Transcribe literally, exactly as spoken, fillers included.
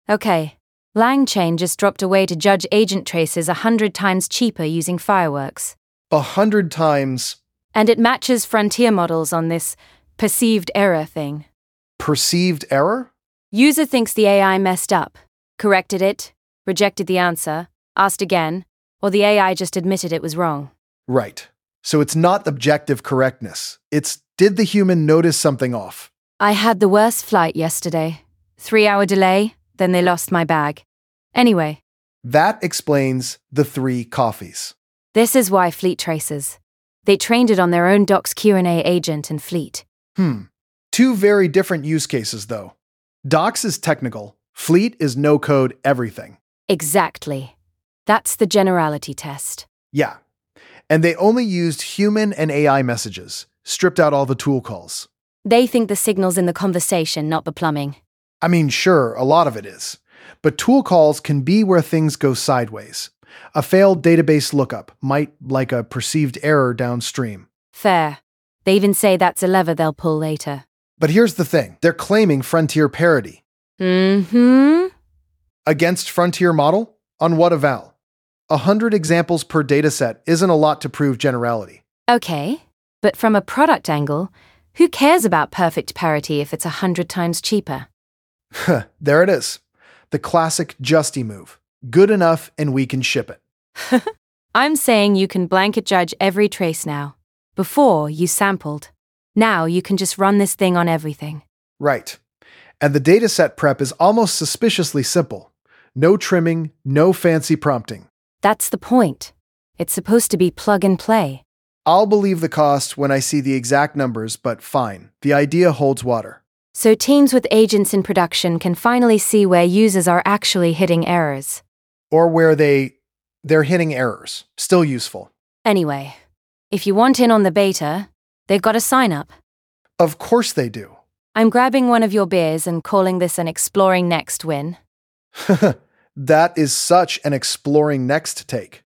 Okay, LangChain just dropped a way to judge agent traces a hundred times cheaper using fireworks. A hundred times. And it matches frontier models on this perceived error thing. Perceived error? User thinks the A I messed up, corrected it, rejected the answer, asked again, or the A I just admitted it was wrong. Right. So it's not objective correctness. It's, did the human notice something off? I had the worst flight yesterday. Three-hour delay, then they lost my bag. Anyway. That explains the three coffees. This is why Fleet traces. They trained it on their own Doc's Q and A agent and Fleet. Hmm. Two very different use cases, though. Docs is technical. Fleet is no-code everything. Exactly. That's the generality test. Yeah. And they only used human and A I messages, stripped out all the tool calls. They think the signal's in the conversation, not the plumbing. I mean, sure, a lot of it is. But tool calls can be where things go sideways. A failed database lookup might like a perceived error downstream. Fair. They even say that's a lever they'll pull later. But here's the thing. They're claiming frontier parity. Mm-hmm. Against frontier model? On what eval? A hundred examples per dataset isn't a lot to prove generality. Okay, but from a product angle, who cares about perfect parity if it's a hundred times cheaper? There it is. The classic Justy move. Good enough and we can ship it. I'm saying you can blanket judge every trace now. Before, you sampled. Now you can just run this thing on everything. Right. And the dataset prep is almost suspiciously simple. No trimming, no fancy prompting. That's the point. It's supposed to be plug and play. I'll believe the cost when I see the exact numbers, but fine. The idea holds water. So teams with agents in production can finally see where users are actually hitting errors. Or where they, they're hitting errors. Still useful. Anyway, if you want in on the beta, they've got to sign up. Of course they do. I'm grabbing one of your beers and calling this an Exploring Next win. That is such an Exploring Next take.